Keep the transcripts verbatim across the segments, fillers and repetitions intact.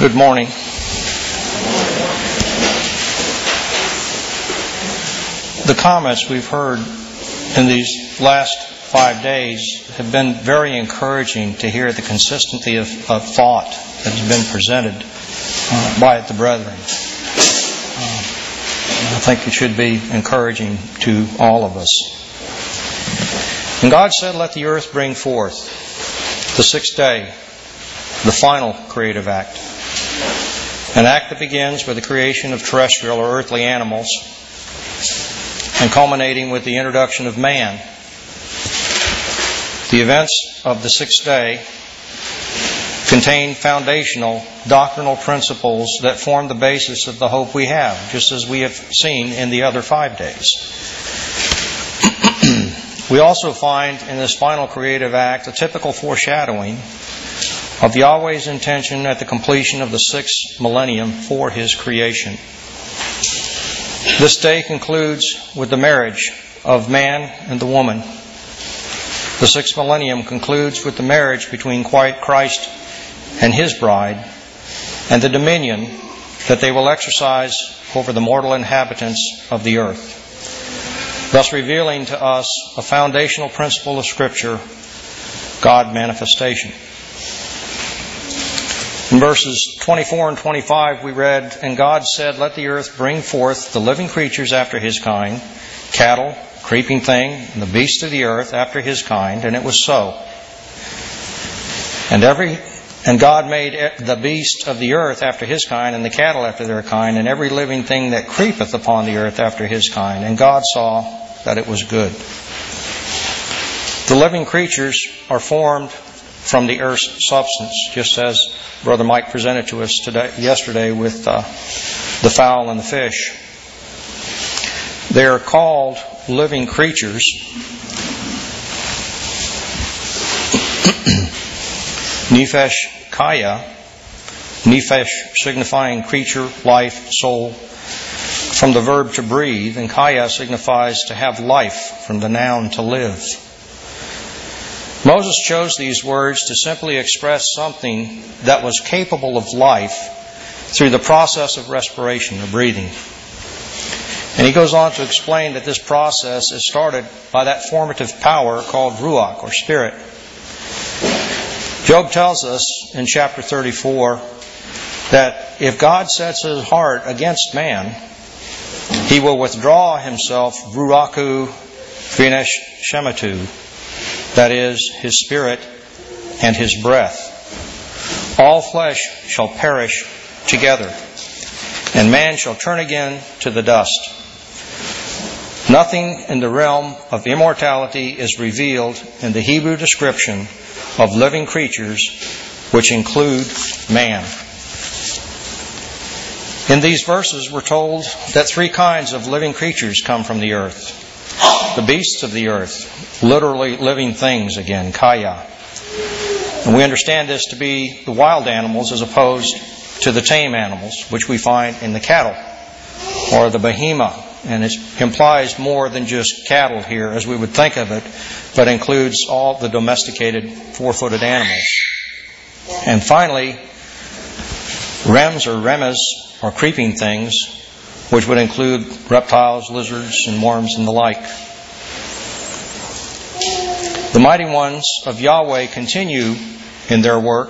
Good morning. The comments we've heard in these last five days have been very encouraging to hear the consistency of, of thought that has been presented uh, by the brethren. Uh, I think it should be encouraging to all of us. And God said, "Let the earth bring forth," the sixth day, the final creative act. An act that begins with the creation of terrestrial or earthly animals and culminating with the introduction of man. The events of the sixth day contain foundational doctrinal principles that form the basis of the hope we have, just as we have seen in the other five days. We also find in this final creative act a typical foreshadowing of Yahweh's intention at the completion of the sixth millennium for His creation. This day concludes with the marriage of man and the woman. The sixth millennium concludes with the marriage between Christ and His bride and the dominion that they will exercise over the mortal inhabitants of the earth, thus revealing to us a foundational principle of Scripture, God manifestation. In verses twenty-four and twenty-five we read, "And God said, Let the earth bring forth the living creatures after his kind, cattle, creeping thing, and the beasts of the earth after his kind. And it was so. And every and God made the beast of the earth after his kind, and the cattle after their kind, and every living thing that creepeth upon the earth after his kind. And God saw that it was good." The living creatures are formed from the earth's substance, just as Brother Mike presented to us today, yesterday with uh, the fowl and the fish. They are called living creatures Nephesh Kaya, Nephesh signifying creature, life, soul, from the verb to breathe, and Kaya signifies to have life, from the noun to live. Moses chose these words to simply express something that was capable of life through the process of respiration, or breathing. And he goes on to explain that this process is started by that formative power called Ruach, or spirit. Job tells us in chapter thirty-four that if God sets his heart against man, he will withdraw himself Ruachu Vinesh Shematu, that is, his spirit and his breath. All flesh shall perish together, and man shall turn again to the dust. Nothing in the realm of immortality is revealed in the Hebrew description of living creatures, which include man. In these verses, we're told that three kinds of living creatures come from the earth. The beasts of the earth, literally living things again, Kaya. And we understand this to be the wild animals as opposed to the tame animals, which we find in the cattle, or the behemoth. And it implies more than just cattle here, as we would think of it, but includes all the domesticated four-footed animals. And finally, rems or remes, or creeping things, which would include reptiles, lizards, and worms, and the like. The mighty ones of Yahweh continue in their work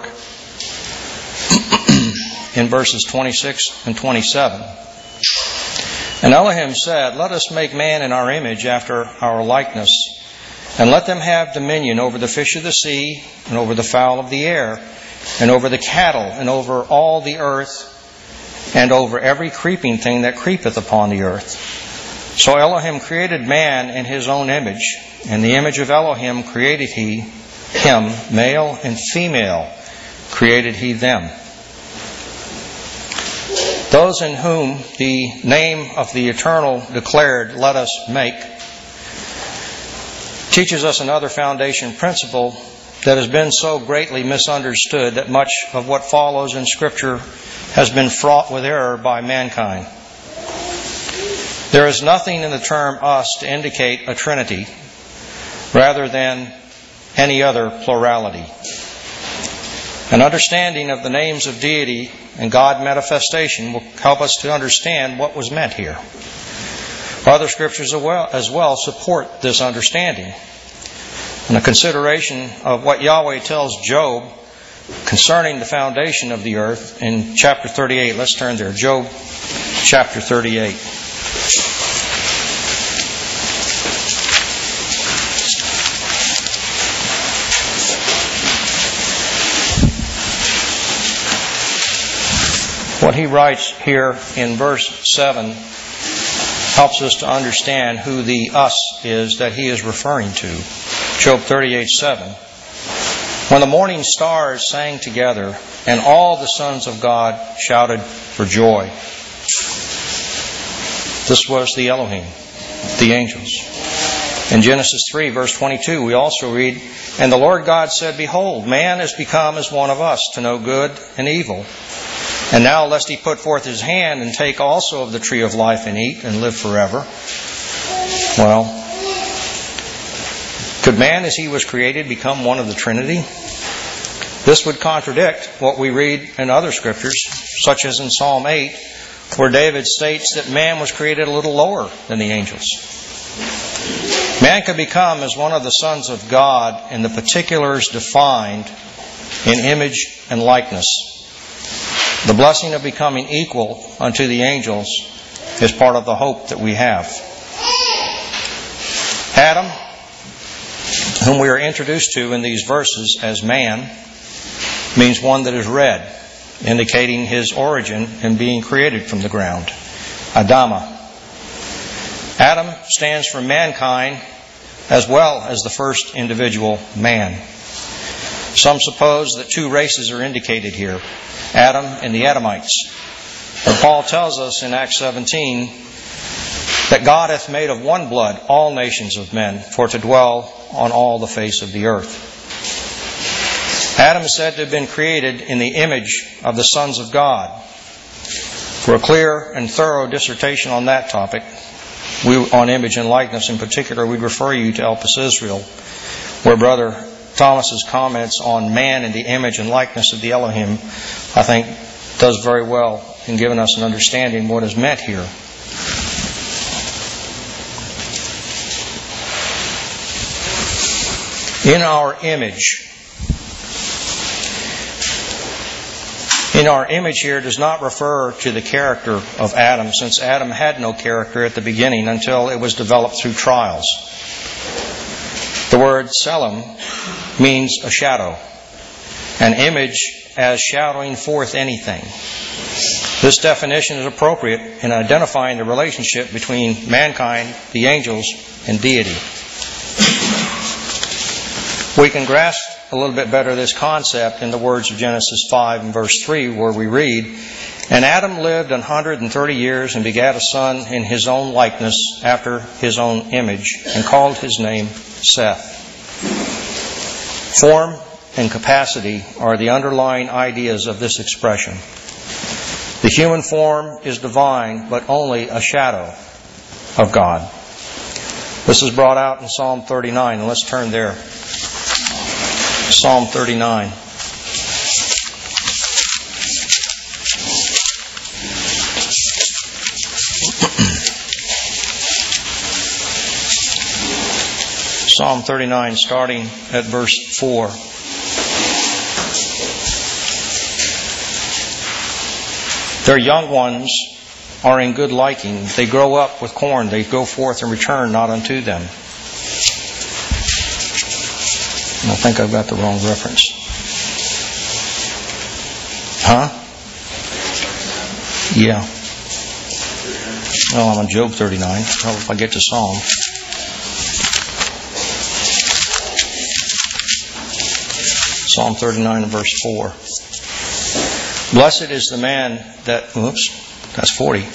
in verses twenty-six and twenty-seven. "And Elohim said, Let us make man in our image after our likeness, and let them have dominion over the fish of the sea, and over the fowl of the air, and over the cattle, and over all the earth, and over every creeping thing that creepeth upon the earth. So Elohim created man in his own image. In the image of Elohim created he him, male and female created he them. Those in whom the name of the Eternal declared, Let us make, teaches us another foundation principle that has been so greatly misunderstood that much of what follows in Scripture has been fraught with error by mankind. There is nothing in the term us to indicate a trinity rather than any other plurality. An understanding of the names of deity and God manifestation will help us to understand what was meant here. Other scriptures as well, as well support this understanding. And a consideration of what Yahweh tells Job concerning the foundation of the earth in chapter thirty-eight. Let's turn there. Job chapter thirty-eight. What he writes here in verse seven helps us to understand who the us is that he is referring to. Job thirty-eight seven. When the morning stars sang together, and all the sons of God shouted for joy. This was the Elohim, the angels. In Genesis three, verse twenty-two, we also read, And the Lord God said, Behold, man is become as one of us, to know good and evil. And now lest he put forth his hand and take also of the tree of life and eat and live forever. Well, could man as he was created become one of the Trinity? This would contradict what we read in other scriptures, such as in Psalm eight, where David states that man was created a little lower than the angels. Man could become as one of the sons of God in the particulars defined in image and likeness. The blessing of becoming equal unto the angels is part of the hope that we have. Adam, whom we are introduced to in these verses as man, means one that is red, indicating his origin in being created from the ground. Adama. Adam stands for mankind as well as the first individual man. Some suppose that two races are indicated here, Adam and the Adamites. But Paul tells us in Acts seventeen that God hath made of one blood all nations of men, for to dwell on all the face of the earth. Adam is said to have been created in the image of the sons of God. For a clear and thorough dissertation on that topic, we, on image and likeness in particular, we'd refer you to Elpis Israel, where Brother Thomas's comments on man and the image and likeness of the Elohim, I think, does very well in giving us an understanding of what is meant here. In our image. In our image here does not refer to the character of Adam, since Adam had no character at the beginning until it was developed through trials. The word Selim means a shadow, an image as shadowing forth anything. This definition is appropriate in identifying the relationship between mankind, the angels, and deity. We can grasp a little bit better this concept in the words of Genesis five and verse three, where we read, And Adam lived an hundred and thirty years and begat a son in his own likeness after his own image, and called his name Seth. Form and capacity are the underlying ideas of this expression. The human form is divine, but only a shadow of God. This is brought out in Psalm thirty-nine, and let's turn there. Psalm thirty-nine. Psalm thirty-nine, starting at verse four. Their young ones are in good liking. They grow up with corn. They go forth and return not unto them. I think I've got the wrong reference. Huh? Yeah. Well, I'm on Job thirty-nine. Well, if I get to Psalm. Psalm thirty-nine and verse four. Blessed is the man that... Oops, that's forty.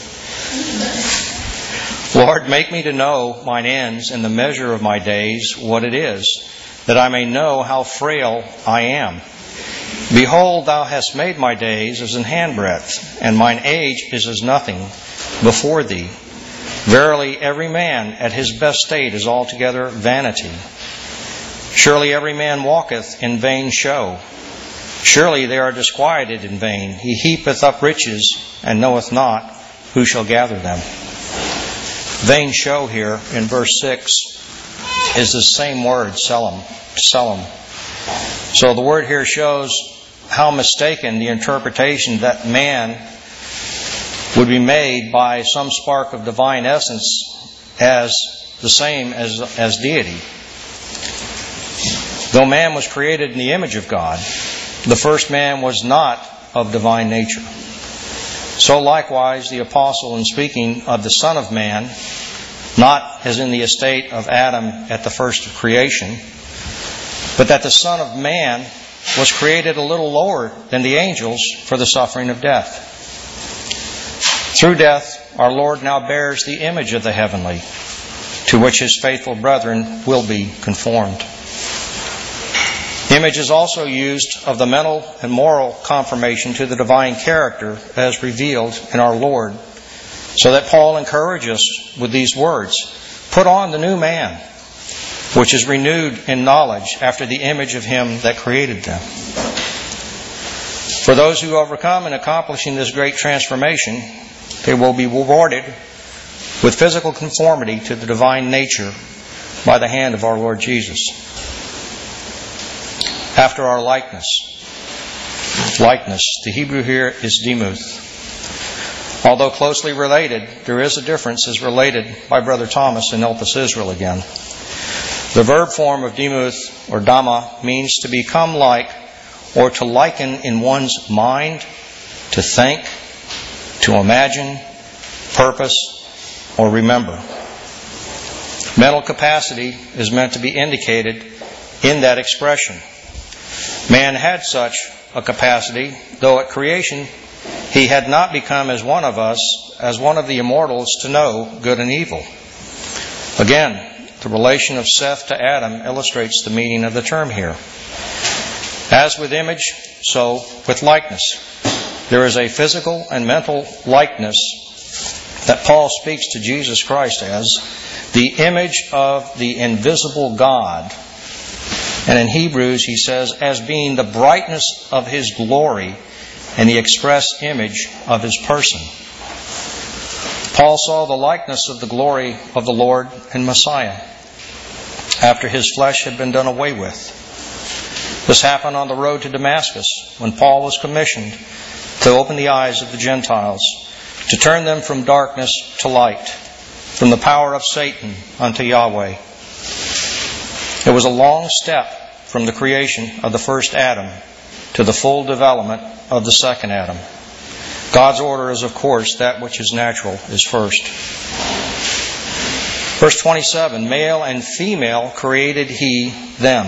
Lord, make me to know mine ends and the measure of my days, what it is, that I may know how frail I am. Behold, thou hast made my days as an handbreadth, and mine age is as nothing before thee. Verily, every man at his best state is altogether vanity. Surely every man walketh in vain show. Surely they are disquieted in vain. He heapeth up riches, and knoweth not who shall gather them. Vain show here in verse six is the same word, selim, selim. So the word here shows how mistaken the interpretation that man would be made by some spark of divine essence as the same as, as deity. Though man was created in the image of God, the first man was not of divine nature. So likewise the apostle, in speaking of the Son of Man, not as in the estate of Adam at the first of creation, but that the Son of Man was created a little lower than the angels for the suffering of death. Through death, our Lord now bears the image of the heavenly, to which His faithful brethren will be conformed. Image is also used of the mental and moral conformation to the divine character as revealed in our Lord, so that Paul encourages us with these words, "Put on the new man, which is renewed in knowledge after the image of Him that created them." For those who overcome in accomplishing this great transformation, they will be rewarded with physical conformity to the divine nature by the hand of our Lord Jesus. After our likeness. Likeness. The Hebrew here is demuth. Although closely related, there is a difference as related by Brother Thomas in Elpis Israel again. The verb form of demuth or dama means to become like or to liken in one's mind, to think, to imagine, purpose, or remember. Mental capacity is meant to be indicated in that expression. Man had such a capacity, though at creation he had not become as one of us, as one of the immortals, to know good and evil. Again, the relation of Seth to Adam illustrates the meaning of the term here. As with image, so with likeness. There is a physical and mental likeness that Paul speaks to Jesus Christ as the image of the invisible God. And in Hebrews he says, as being the brightness of His glory and the express image of His person. Paul saw the likeness of the glory of the Lord and Messiah after His flesh had been done away with. This happened on the road to Damascus when Paul was commissioned to open the eyes of the Gentiles, to turn them from darkness to light, from the power of Satan unto Yahweh. It was a long step from the creation of the first Adam to the full development of the second Adam. God's order is, of course, that which is natural is first. Verse twenty-seven, male and female created He them.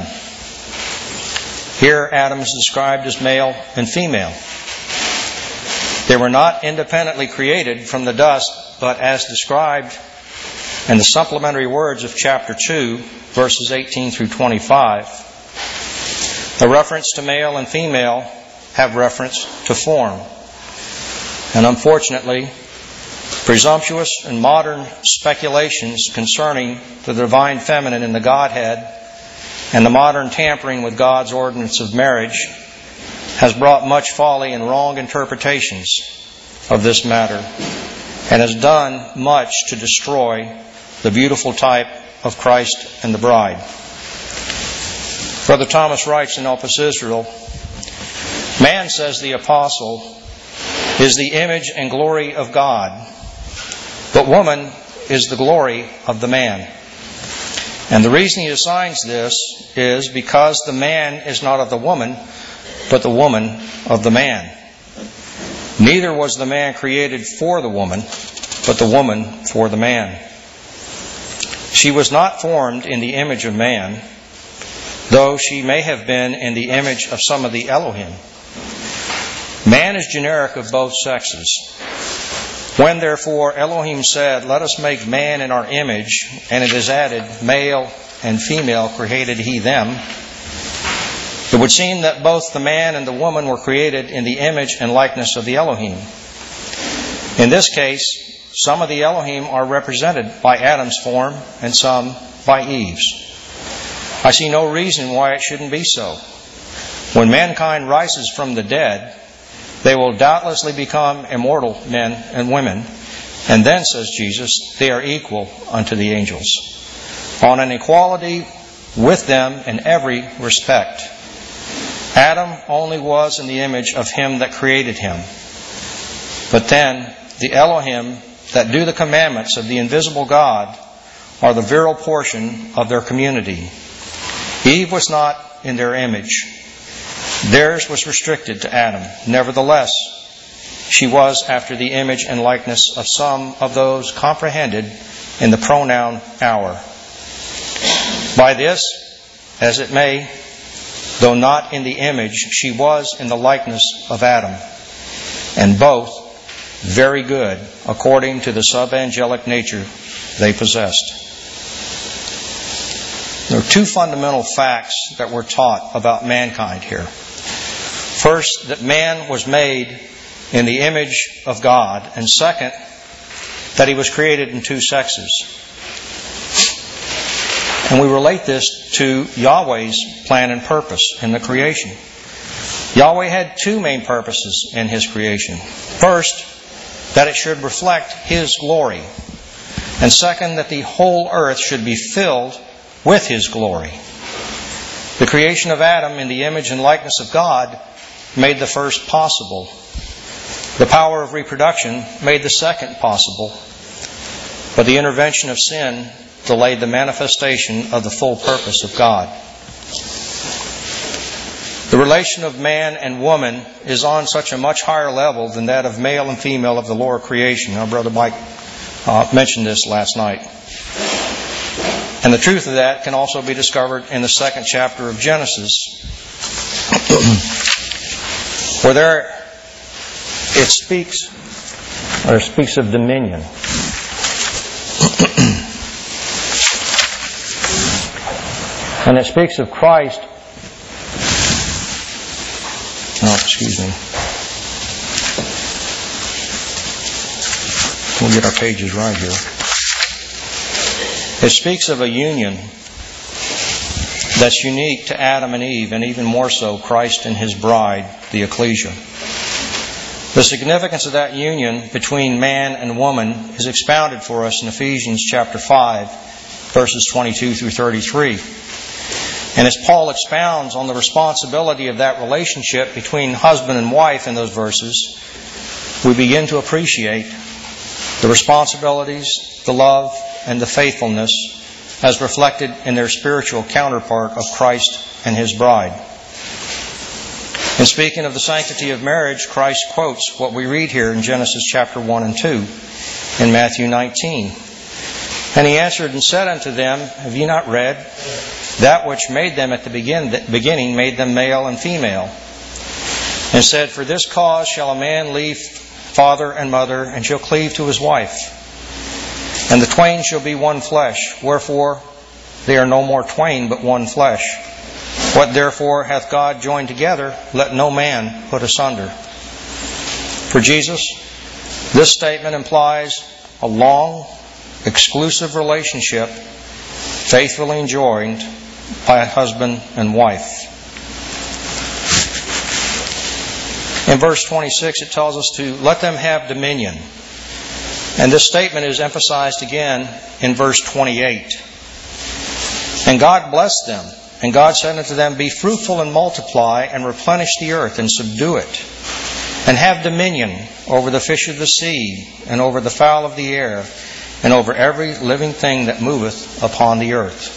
Here Adam is described as male and female. They were not independently created from the dust, but as described in the supplementary words of chapter two, verses eighteen through twenty-five. The reference to male and female have reference to form. And unfortunately, presumptuous and modern speculations concerning the divine feminine in the Godhead and the modern tampering with God's ordinance of marriage has brought much folly and wrong interpretations of this matter and has done much to destroy the beautiful type of Christ and the bride. Brother Thomas writes in Elpis Israel, man, says the apostle, is the image and glory of God, but woman is the glory of the man. And the reason he assigns this is because the man is not of the woman, but the woman of the man. Neither was the man created for the woman, but the woman for the man. She was not formed in the image of man, though she may have been in the image of some of the Elohim. Man is generic of both sexes. When therefore Elohim said, let us make man in our image, and it is added, male and female created He them, it would seem that both the man and the woman were created in the image and likeness of the Elohim. In this case, some of the Elohim are represented by Adam's form and some by Eve's. I see no reason why it shouldn't be so. When mankind rises from the dead, they will doubtlessly become immortal men and women. And then, says Jesus, they are equal unto the angels, on an equality with them in every respect. Adam only was in the image of Him that created him. But then, the Elohim that do the commandments of the invisible God are the virile portion of their community. Eve was not in their image. Theirs was restricted to Adam. Nevertheless, she was after the image and likeness of some of those comprehended in the pronoun our. By this, as it may, though not in the image, she was in the likeness of Adam, and both very good according to the sub-angelic nature they possessed. There are two fundamental facts that we're taught about mankind here. First, that man was made in the image of God, and second, that he was created in two sexes. And we relate this to Yahweh's plan and purpose in the creation. Yahweh had two main purposes in His creation. First, that it should reflect His glory. And second, that the whole earth should be filled with His glory. The creation of Adam in the image and likeness of God made the first possible. The power of reproduction made the second possible. But the intervention of sin delayed the manifestation of the full purpose of God. The relation of man and woman is on such a much higher level than that of male and female of the lower creation. Our brother Mike uh, mentioned this last night. And the truth of that can also be discovered in the second chapter of Genesis, where there it speaks, or it speaks of dominion. And it speaks of Christ. Oh, excuse me. We'll get our pages right here. It speaks of a union that's unique to Adam and Eve, and even more so Christ and His bride, the ecclesia. The significance of that union between man and woman is expounded for us in Ephesians chapter five, verses twenty-two through thirty-three. And as Paul expounds on the responsibility of that relationship between husband and wife in those verses, we begin to appreciate the responsibilities, the love, and the faithfulness as reflected in their spiritual counterpart of Christ and His bride. In speaking of the sanctity of marriage, Christ quotes what we read here in Genesis chapter one and two in Matthew nineteen. And He answered and said unto them, Have ye not read? That which made them at the begin, beginning made them male and female. And said, For this cause shall a man leave father and mother, and shall cleave to his wife. And the twain shall be one flesh. Wherefore they are no more twain, but one flesh. What therefore hath God joined together, let no man put asunder. For Jesus, this statement implies a long, exclusive relationship, faithfully enjoined by husband and wife. In verse twenty-six, it tells us to let them have dominion. And this statement is emphasized again in verse twenty-eight. And God blessed them. And God said unto them, Be fruitful and multiply, and replenish the earth, and subdue it. And have dominion over the fish of the sea, and over the fowl of the air, and over every living thing that moveth upon the earth.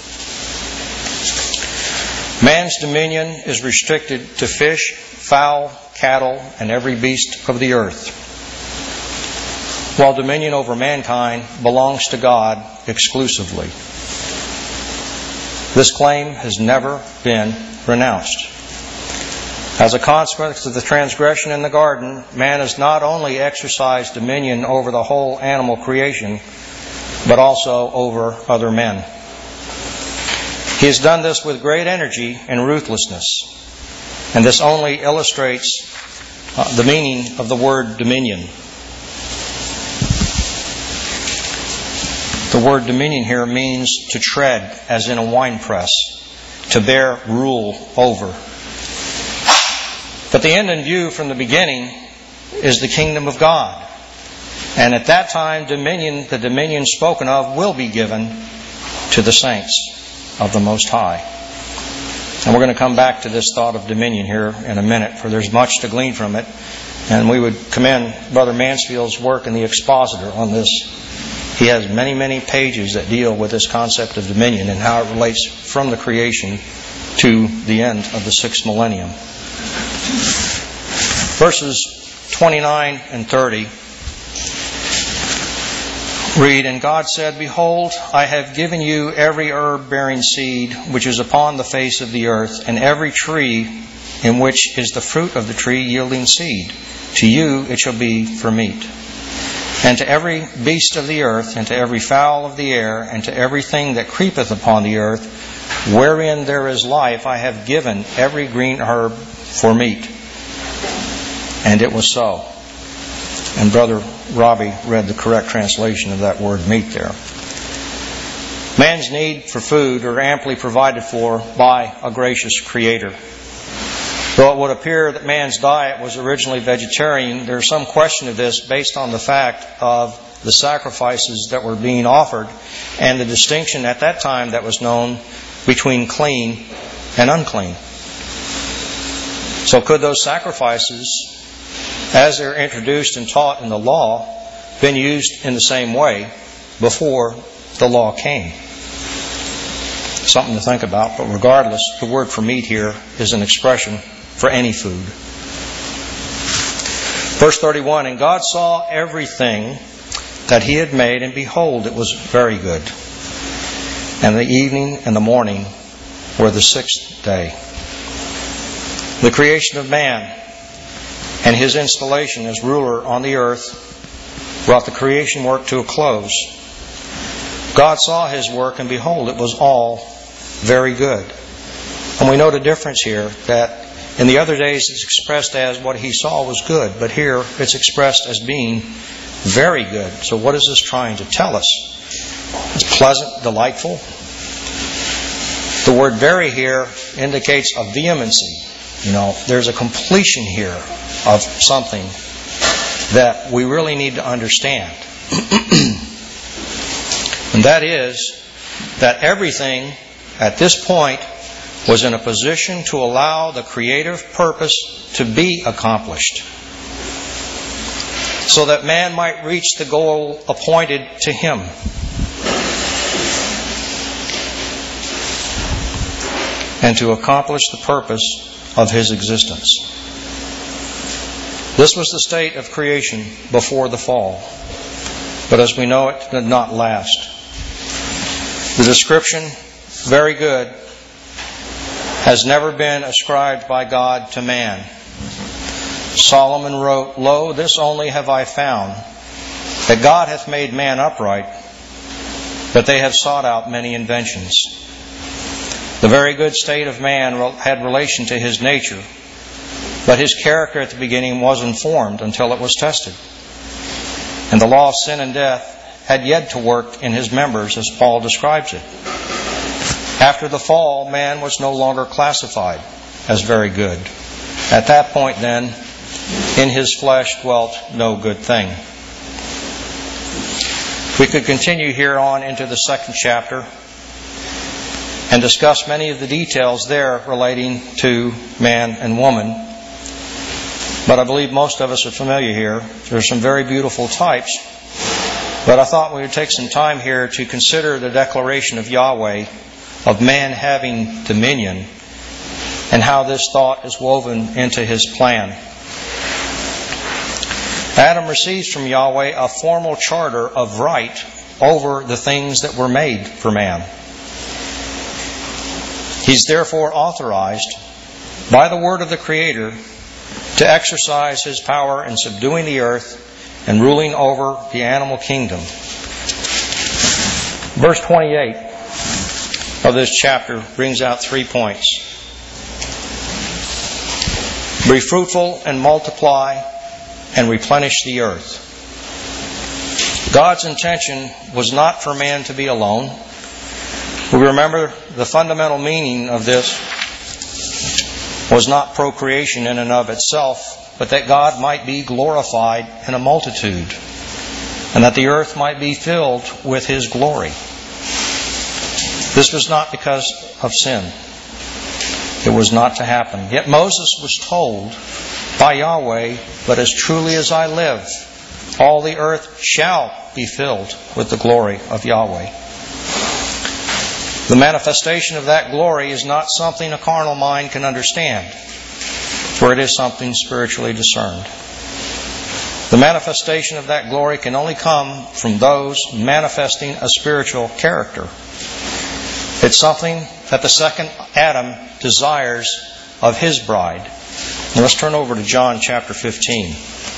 Man's dominion is restricted to fish, fowl, cattle, and every beast of the earth, while dominion over mankind belongs to God exclusively. This claim has never been renounced. As a consequence of the transgression in the garden, man has not only exercised dominion over the whole animal creation, but also over other men. He has done this with great energy and ruthlessness. And this only illustrates uh, the meaning of the word dominion. The word dominion here means to tread, as in a winepress, to bear rule over. But the end in view from the beginning is the kingdom of God. And at that time, dominion, the dominion spoken of, will be given to the saints of the Most High. And we're going to come back to this thought of dominion here in a minute, for there's much to glean from it. And we would commend Brother Mansfield's work in the Expositor on this. He has many, many pages that deal with this concept of dominion and how it relates from the creation to the end of the sixth millennium. Verses twenty-nine and thirty read, And God said, Behold, I have given you every herb bearing seed which is upon the face of the earth, and every tree in which is the fruit of the tree yielding seed. To you it shall be for meat. And to every beast of the earth, and to every fowl of the air, and to everything that creepeth upon the earth, wherein there is life, I have given every green herb for meat. And it was so. And Brother Robbie read the correct translation of that word meat there. Man's need for food are amply provided for by a gracious Creator. Though it would appear that man's diet was originally vegetarian, there is some question of this based on the fact of the sacrifices that were being offered and the distinction at that time that was known between clean and unclean. So could those sacrifices, as they're introduced and taught in the law, been used in the same way before the law came? Something to think about, but regardless, the word for meat here is an expression for any food. Verse thirty-one, And God saw everything that He had made, and behold, it was very good. And the evening and the morning were the sixth day. The creation of man and His installation as ruler on the earth brought the creation work to a close. God saw His work, and behold, it was all very good. And we note a difference here, that in the other days it's expressed as what He saw was good, but here it's expressed as being very good. So what is this trying to tell us? It's pleasant, delightful. The word very here indicates a vehemency. You know, there's a completion here of something that we really need to understand. And that is that everything at this point was in a position to allow the creative purpose to be accomplished, so that man might reach the goal appointed to him. And to accomplish the purpose of his existence. This was the state of creation before the fall. But as we know, it did not last. The description, very good, has never been ascribed by God to man. Solomon wrote, Lo, this only have I found, that God hath made man upright, but they have sought out many inventions. The very good state of man had relation to his nature, but his character at the beginning wasn't formed until it was tested. And the law of sin and death had yet to work in his members, as Paul describes it. After the fall, man was no longer classified as very good. At that point, then, in his flesh dwelt no good thing. We could continue here on into the second chapter and discuss many of the details there relating to man and woman. But I believe most of us are familiar here. There's some very beautiful types. But I thought we would take some time here to consider the declaration of Yahweh of man having dominion, and how this thought is woven into His plan. Adam receives from Yahweh a formal charter of right over the things that were made for man. He's therefore authorized by the word of the Creator to exercise his power in subduing the earth and ruling over the animal kingdom. Verse twenty-eight of this chapter brings out three points. Be fruitful and multiply and replenish the earth. God's intention was not for man to be alone. We remember the fundamental meaning of this was not procreation in and of itself, but that God might be glorified in a multitude, and that the earth might be filled with His glory. This was not because of sin. It was not to happen. Yet Moses was told by Yahweh, "But as truly as I live, all the earth shall be filled with the glory of Yahweh." The manifestation of that glory is not something a carnal mind can understand, for it is something spiritually discerned. The manifestation of that glory can only come from those manifesting a spiritual character. It's something that the second Adam desires of his bride. Now let's turn over to John chapter fifteen.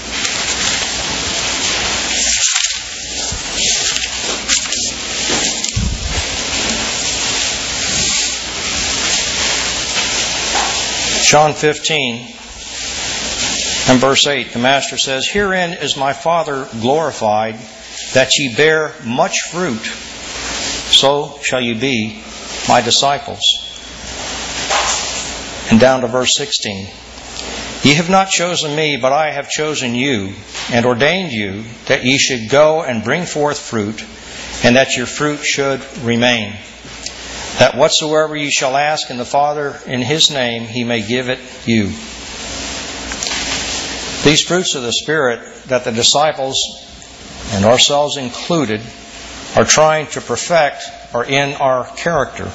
John fifteen and verse eight, the Master says, "Herein is my Father glorified, that ye bear much fruit, so shall ye be my disciples." And down to verse sixteen, "Ye have not chosen me, but I have chosen you, and ordained you, that ye should go and bring forth fruit, and that your fruit should remain, that whatsoever ye shall ask in the Father in His name, He may give it you." These fruits of the Spirit that the disciples, and ourselves included, are trying to perfect are in our character.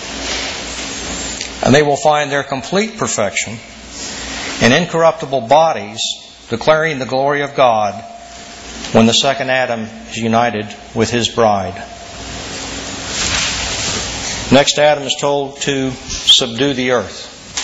And they will find their complete perfection in incorruptible bodies, declaring the glory of God when the second Adam is united with his bride. Next, Adam is told to subdue the earth.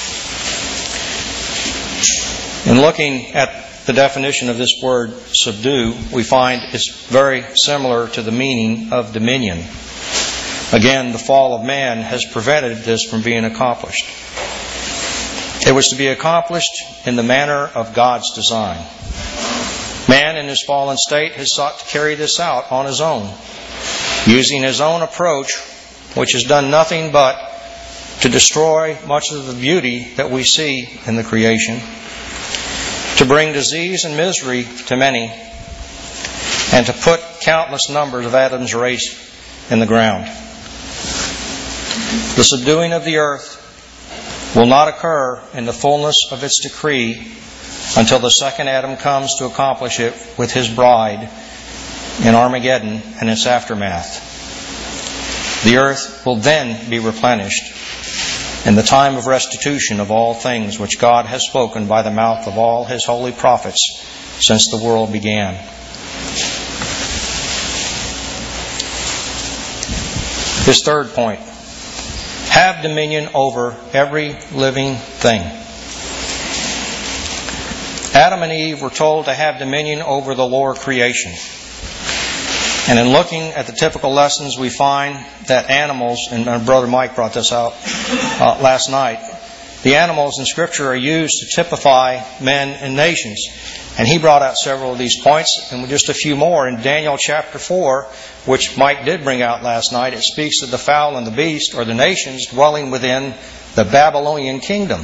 In looking at the definition of this word subdue, we find it's very similar to the meaning of dominion. Again, the fall of man has prevented this from being accomplished. It was to be accomplished in the manner of God's design. Man in his fallen state has sought to carry this out on his own, using his own approach, which has done nothing but to destroy much of the beauty that we see in the creation, to bring disease and misery to many, and to put countless numbers of Adam's race in the ground. The subduing of the earth will not occur in the fullness of its decree until the second Adam comes to accomplish it with his bride in Armageddon and its aftermath. The earth will then be replenished in the time of restitution of all things which God has spoken by the mouth of all His holy prophets since the world began. His third point: have dominion over every living thing. Adam and Eve were told to have dominion over the lower creation. And in looking at the typical lessons, we find that animals, and my brother Mike brought this out uh, last night, the animals in Scripture are used to typify men and nations. And he brought out several of these points, and just a few more. In Daniel chapter four, which Mike did bring out last night, it speaks of the fowl and the beast, or the nations, dwelling within the Babylonian kingdom.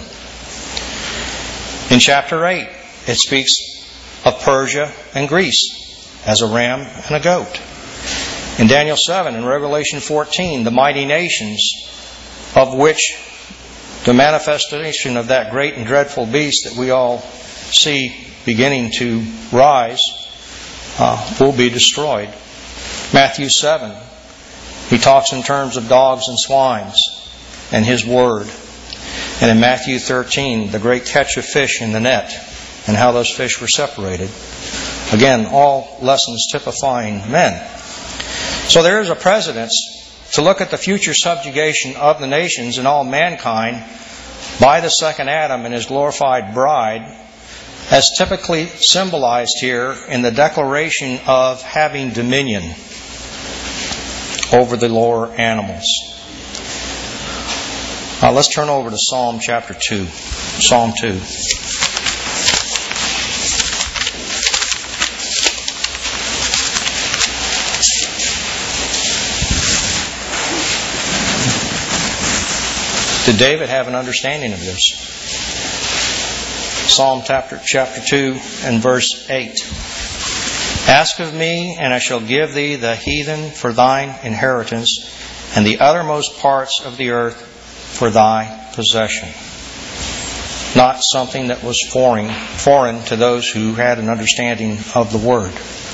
In chapter eight, it speaks of Persia and Greece as a ram and a goat. In Daniel seven and Revelation fourteen, the mighty nations, of which the manifestation of that great and dreadful beast that we all see beginning to rise uh, will be destroyed. Matthew seven, he talks in terms of dogs and swines and his word. And in Matthew thirteen, the great catch of fish in the net and how those fish were separated. Again, all lessons typifying men. So there is a precedence to look at the future subjugation of the nations and all mankind by the second Adam and his glorified bride, as typically symbolized here in the declaration of having dominion over the lower animals. Now let's turn over to Psalm chapter two. Psalm two. Did David have an understanding of this? Psalm chapter, chapter two and verse eight. Ask of me, and I shall give thee the heathen for thine inheritance, and the uttermost parts of the earth for thy possession. Not something that was foreign, foreign to those who had an understanding of the Word.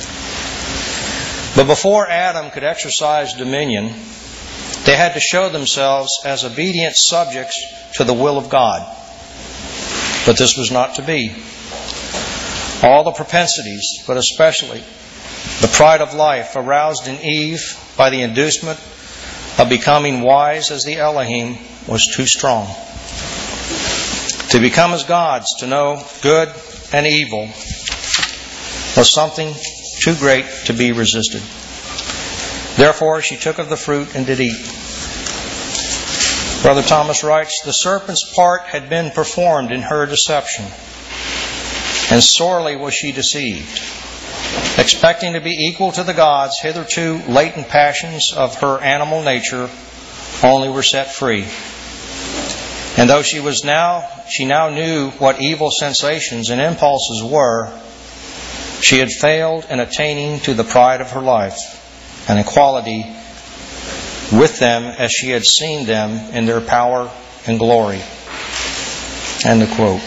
But before Adam could exercise dominion, they had to show themselves as obedient subjects to the will of God. But this was not to be. All the propensities, but especially the pride of life aroused in Eve by the inducement of becoming wise as the Elohim, was too strong. To become as gods, to know good and evil, was something too great to be resisted. Therefore she took of the fruit and did eat. Brother Thomas writes, the serpent's part had been performed in her deception, and sorely was she deceived. Expecting to be equal to the gods, hitherto latent passions of her animal nature only were set free. And though she was now, she now knew what evil sensations and impulses were, she had failed in attaining to the pride of her life and equality with them as she had seen them in their power and glory. End of quote.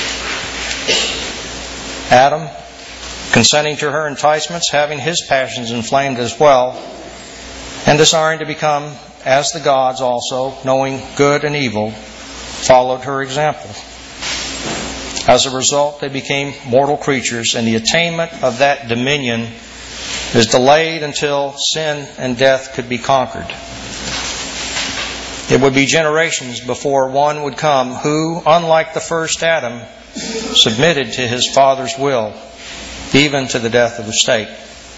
Adam, consenting to her enticements, having his passions inflamed as well, and desiring to become as the gods also, knowing good and evil, followed her example. As a result, they became mortal creatures, and the attainment of that dominion is delayed until sin and death could be conquered. It would be generations before one would come who, unlike the first Adam, submitted to his Father's will, even to the death of the stake.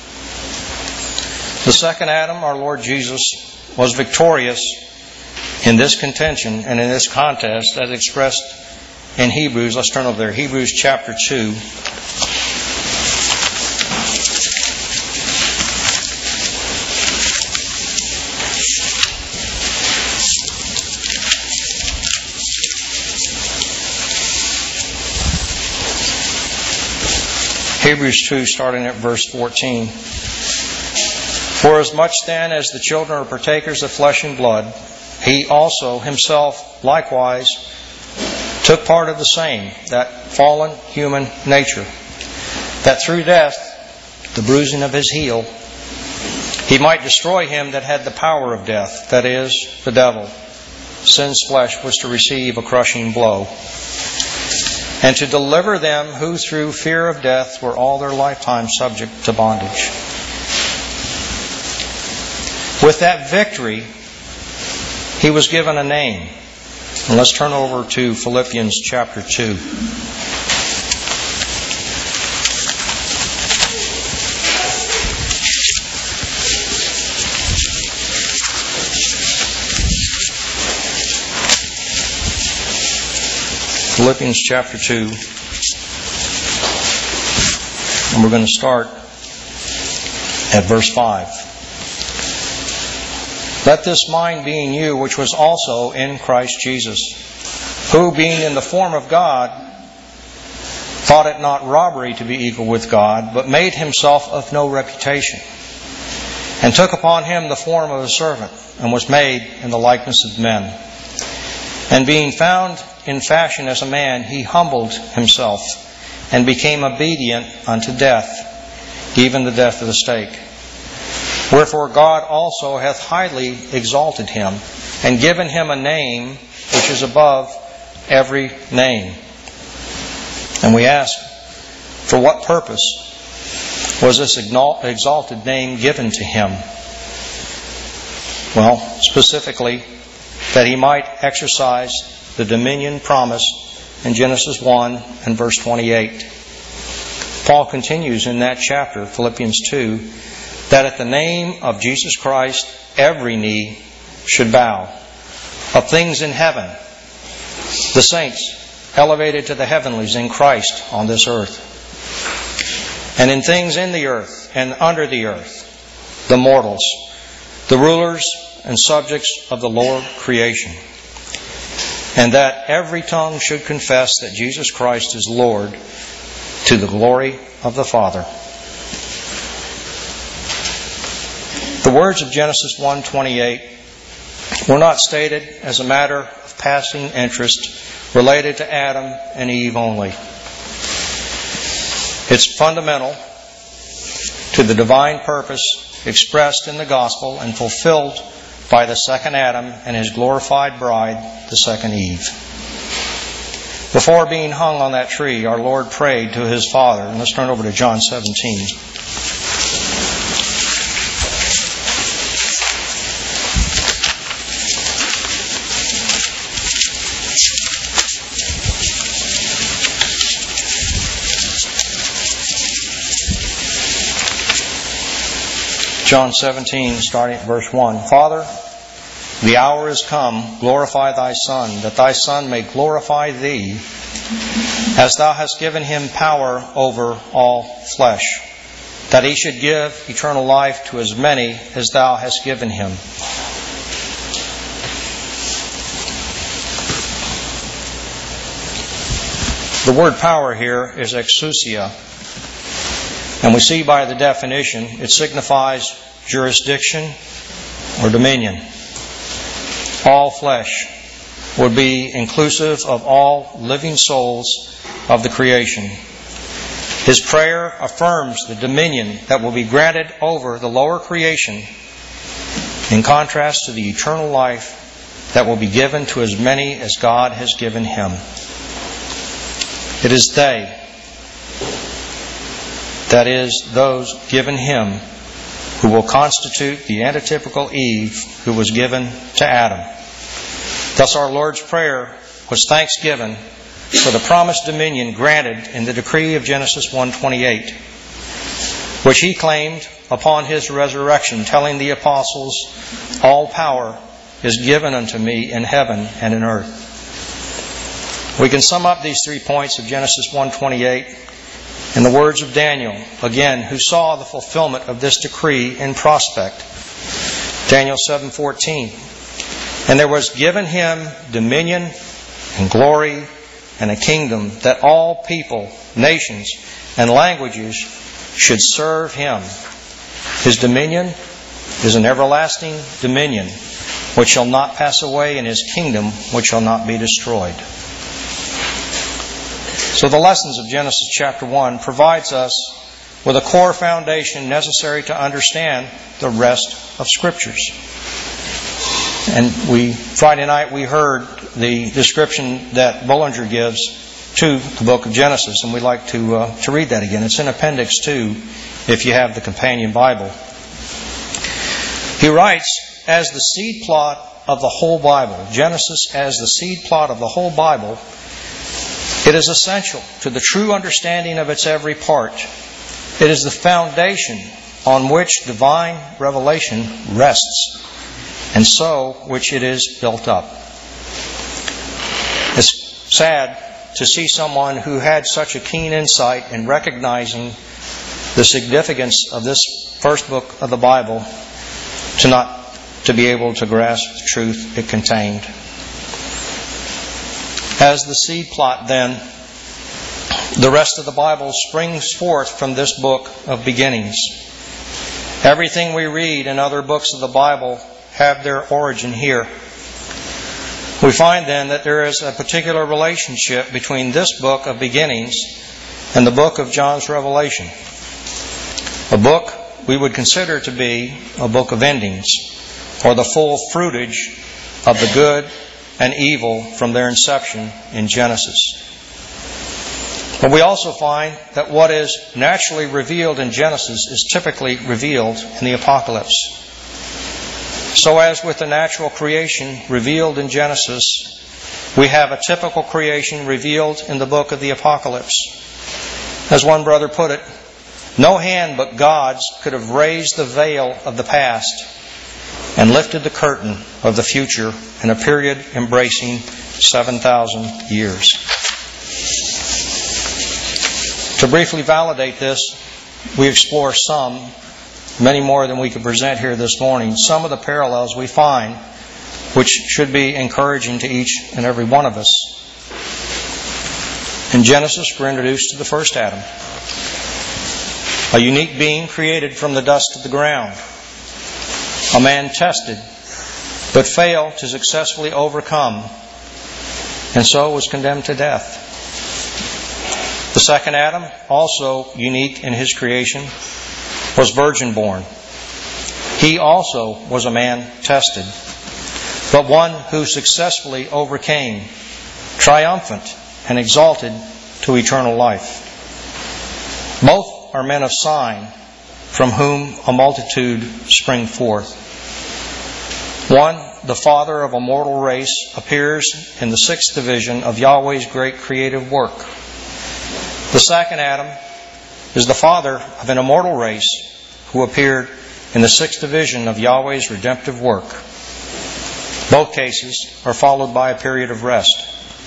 The second Adam, our Lord Jesus, was victorious in this contention and in this contest as expressed in Hebrews. Let's turn over there. Hebrews chapter two. Hebrews two, starting at verse fourteen. For as much then as the children are partakers of flesh and blood, he also himself likewise took part of the same, that fallen human nature, that through death, the bruising of his heel, he might destroy him that had the power of death, that is, the devil. Sin's flesh was to receive a crushing blow, and to deliver them who through fear of death were all their lifetime subject to bondage. With that victory, he was given a name. And let's turn over to Philippians chapter two. Philippians chapter two. And we're going to start at verse five. Let this mind be in you, which was also in Christ Jesus, who, being in the form of God, thought it not robbery to be equal with God, but made himself of no reputation, and took upon him the form of a servant, and was made in the likeness of men. And being found in fashion as a man, he humbled himself, and became obedient unto death, even the death of the stake. Wherefore God also hath highly exalted him, and given him a name which is above every name. And we ask, for what purpose was this exalted name given to him? Well, specifically, that he might exercise the dominion promised in Genesis one and verse twenty-eight. Paul continues in that chapter, Philippians two, that at the name of Jesus Christ every knee should bow, of things in heaven, the saints elevated to the heavenlies in Christ on this earth, and in things in the earth and under the earth, the mortals, the rulers and subjects of the lower creation. and that every tongue should confess that Jesus Christ is Lord, to the glory of the Father. The words of Genesis one twenty-eight were not stated as a matter of passing interest related to Adam and Eve only. It's fundamental to the divine purpose expressed in the gospel and fulfilled by the second Adam and his glorified bride, the second Eve. Before being hung on that tree, our Lord prayed to His Father. And let's turn over to John seventeen. John seventeen, starting at verse one. Father, the hour is come, glorify Thy Son, that Thy Son may glorify Thee, as Thou hast given Him power over all flesh, that He should give eternal life to as many as Thou hast given Him. The word power here is exousia. And we see by the definition, it signifies jurisdiction or dominion. All flesh would be inclusive of all living souls of the creation. His prayer affirms the dominion that will be granted over the lower creation, in contrast to the eternal life that will be given to as many as God has given Him. It is they, that is, those given Him, who will constitute the antitypical Eve who was given to Adam. Thus our Lord's prayer was thanksgiving for the promised dominion granted in the decree of Genesis one twenty-eight, which He claimed upon His resurrection, telling the apostles, all power is given unto me in heaven and in earth. We can sum up these three points of Genesis one twenty-eight in the words of Daniel, again, who saw the fulfillment of this decree in prospect. Daniel seven fourteen. And there was given him dominion and glory and a kingdom, that all people, nations, and languages should serve Him. His dominion is an everlasting dominion, which shall not pass away, and His kingdom which shall not be destroyed. So the lessons of Genesis chapter one provides us with a core foundation necessary to understand the rest of Scriptures. And we Friday night we heard the description that Bullinger gives to the book of Genesis, and we'd like to uh, to read that again. It's in Appendix two, if you have the companion Bible. He writes, as the seed plot of the whole Bible, Genesis as the seed plot of the whole Bible, it is essential to the true understanding of its every part. It is the foundation on which divine revelation rests, and so which it is built up. It's sad to see someone who had such a keen insight in recognizing the significance of this first book of the Bible to not to be able to grasp the truth it contained. As the seed plot, then, the rest of the Bible springs forth from this book of beginnings. Everything we read in other books of the Bible have their origin here. We find then that there is a particular relationship between this book of beginnings and the book of John's Revelation. A book we would consider to be a book of endings, or the full fruitage of the good and evil from their inception in Genesis. But we also find that what is naturally revealed in Genesis is typically revealed in the Apocalypse. So as with the natural creation revealed in Genesis, we have a typical creation revealed in the book of the Apocalypse. As one brother put it, no hand but God's could have raised the veil of the past and lifted the curtain of the future in a period embracing seven thousand years. To briefly validate this, we explore some, many more than we could present here this morning, some of the parallels we find which should be encouraging to each and every one of us. In Genesis, we're introduced to the first Adam, a unique being created from the dust of the ground, a man tested, but failed to successfully overcome, and so was condemned to death. The second Adam, also unique in his creation, was virgin-born. He also was a man tested, but one who successfully overcame, triumphant and exalted to eternal life. Both are men of sign, from whom a multitude spring forth. One, the father of a mortal race, appears in the sixth division of Yahweh's great creative work. The second Adam is the father of an immortal race who appeared in the sixth division of Yahweh's redemptive work. Both cases are followed by a period of rest.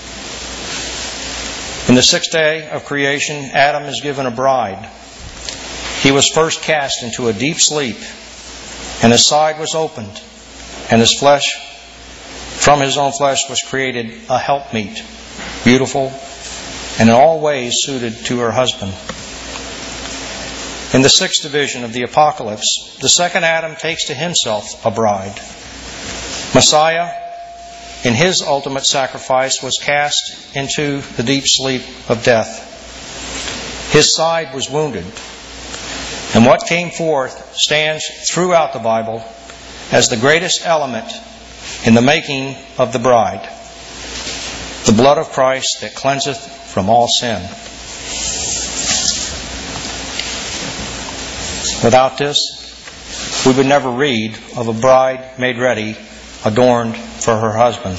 In the sixth day of creation, Adam is given a bride. He was first cast into a deep sleep, and his side was opened, and his flesh, from his own flesh was created a helpmeet, beautiful and in all ways suited to her husband. In the sixth division of the Apocalypse, the second Adam takes to himself a bride. Messiah, in his ultimate sacrifice, was cast into the deep sleep of death. His side was wounded, and what came forth stands throughout the Bible as the greatest element in the making of the bride, the blood of Christ that cleanseth from all sin. Without this, we would never read of a bride made ready, adorned for her husband.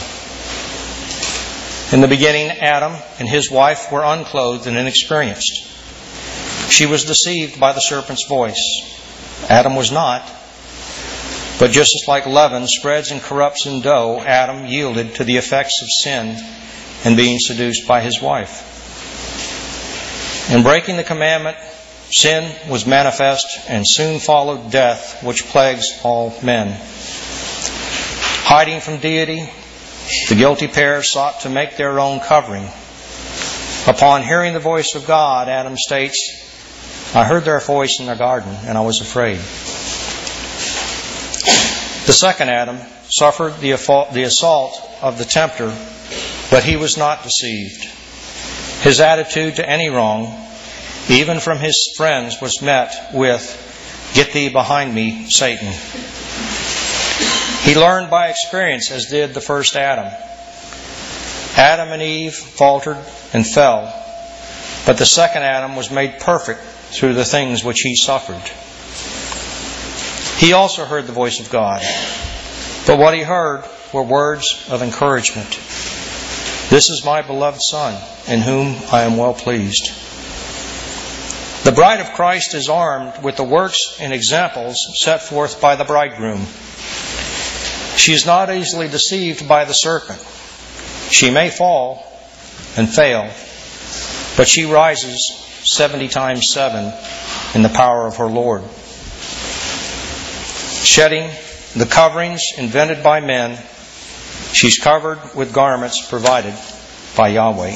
In the beginning, Adam and his wife were unclothed and inexperienced. She was deceived by the serpent's voice. Adam was not. But just as like leaven spreads and corrupts in dough, Adam yielded to the effects of sin and being seduced by his wife. In breaking the commandment, sin was manifest and soon followed death, which plagues all men. Hiding from deity, the guilty pair sought to make their own covering. Upon hearing the voice of God, Adam states, I heard their voice in the garden, and I was afraid. The second Adam suffered the assault of the tempter, but he was not deceived. His attitude to any wrong, even from his friends, was met with, Get thee behind me, Satan. He learned by experience, as did the first Adam. Adam and Eve faltered and fell, but the second Adam was made perfect through the things which he suffered. He also heard the voice of God, but what he heard were words of encouragement. This is my beloved Son, in whom I am well pleased. The bride of Christ is armed with the works and examples set forth by the bridegroom. She is not easily deceived by the serpent. She may fall and fail, but she rises seventy times seven in the power of her Lord. Shedding the coverings invented by men, she's covered with garments provided by Yahweh.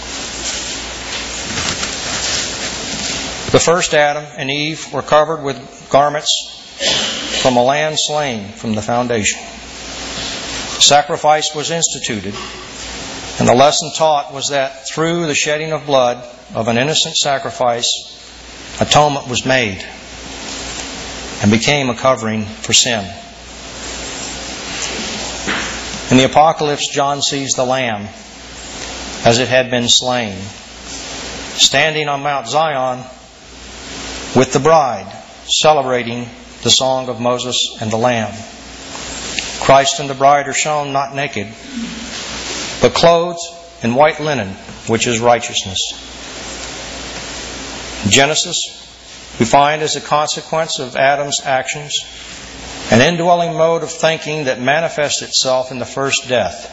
The first Adam and Eve were covered with garments from a lamb slain from the foundation. Sacrifice was instituted, and the lesson taught was that through the shedding of blood of an innocent sacrifice, atonement was made and became a covering for sin. In the Apocalypse, John sees the Lamb as it had been slain, standing on Mount Zion with the bride, celebrating the song of Moses and the Lamb. Christ and the bride are shown not naked, but clothed in white linen, which is righteousness. In Genesis, we find as a consequence of Adam's actions an indwelling mode of thinking that manifests itself in the first death.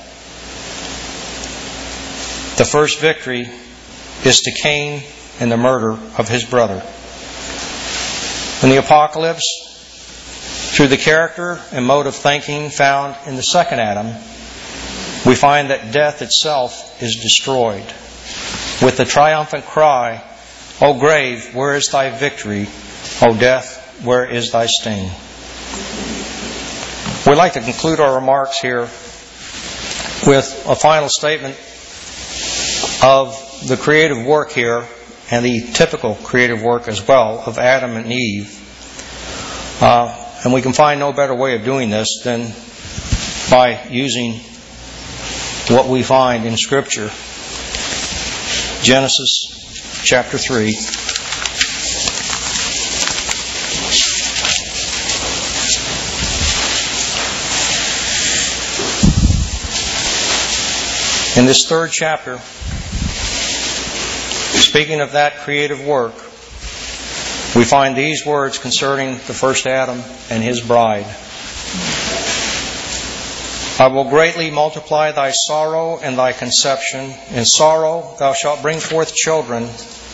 The first victory is to Cain in the murder of his brother. In the Apocalypse, Through the character and mode of thinking found in the second Adam, we find that death itself is destroyed. With the triumphant cry, "O grave, where is thy victory? O death, where is thy sting?" We'd like to conclude our remarks here with a final statement of the creative work here, and the typical creative work as well, of Adam and Eve. Uh, and we can find no better way of doing this than by using what we find in Scripture. Genesis chapter three. In this third chapter, speaking of that creative work, we find these words concerning the first Adam and his bride. "I will greatly multiply thy sorrow and thy conception. In sorrow thou shalt bring forth children,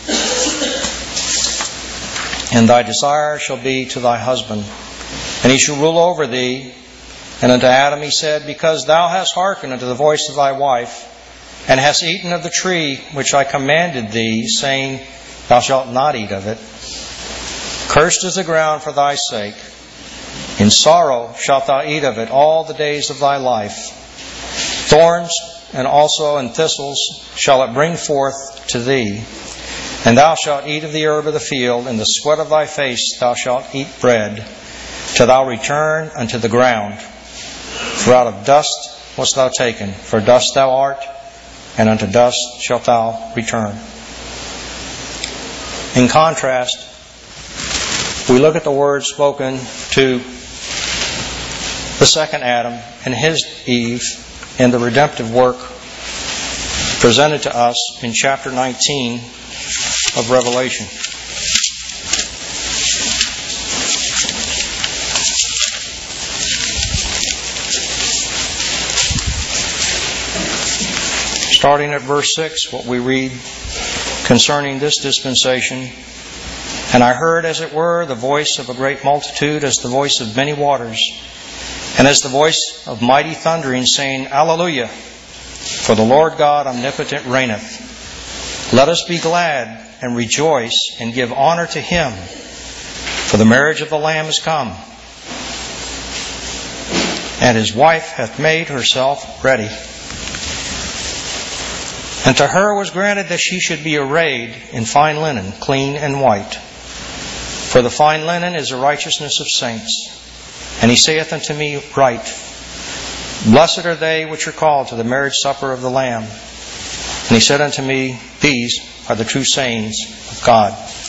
and thy desire shall be to thy husband, and he shall rule over thee. And unto Adam he said, Because thou hast hearkened unto the voice of thy wife, and hast eaten of the tree which I commanded thee, saying, Thou shalt not eat of it. Cursed is the ground for thy sake. In sorrow shalt thou eat of it all the days of thy life. Thorns and also and thistles shall it bring forth to thee. And thou shalt eat of the herb of the field, in the sweat of thy face thou shalt eat bread, till thou return unto the ground. For out of dust wast thou taken, for dust thou art, and unto dust shalt thou return." In contrast, we look at the words spoken to the second Adam and his Eve in the redemptive work presented to us in chapter nineteen of Revelation. Starting at verse six, what we read concerning this dispensation, "And I heard, as it were, the voice of a great multitude, as the voice of many waters, and as the voice of mighty thundering, saying, Alleluia! For the Lord God omnipotent reigneth. Let us be glad and rejoice, and give honor to Him. For the marriage of the Lamb is come, and His wife hath made herself ready. And to her was granted that she should be arrayed in fine linen, clean and white. For the fine linen is the righteousness of saints. And he saith unto me, Write, Blessed are they which are called to the marriage supper of the Lamb. And he said unto me, These are the true sayings of God."